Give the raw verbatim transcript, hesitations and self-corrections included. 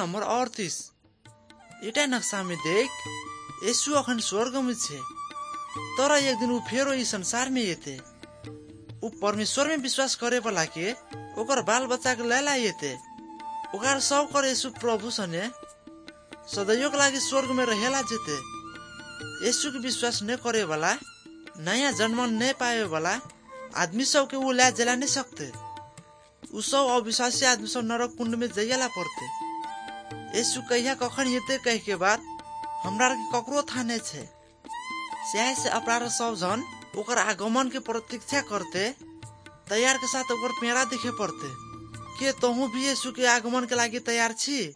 Number अड़तीस। इटा नक्शा में देख यीशु अखन स्वर्ग में छे, तर एक दिन उ फेरो इस संसार में येते। उ परमेश्वर में विश्वास करे वाला के ओकर बाल बच्चा के ले लाइते। ओकर सब कर यीशु प्रभु सने सदैव के लागी स्वर्ग में रहेला जेते। यीशु के विश्वास न करे वाला, नया जन्म न पाए वाला आदमी सब के वो ला जला नहीं सकते। उ सब अविश्वासी आदमी सब नरक कुंड में जइला पड़ते। यीशु कहिया कखन येते कह के बाद हमरा के ककरो था नहीं छे। स्याह से अपराध सब जन ओकर आगमन के प्रतीक्षा करते, तैयार के साथ ओकर पेड़ा दिखे पड़ते। के तोहू भी यीशु के आगमन के लागी तैयार छी?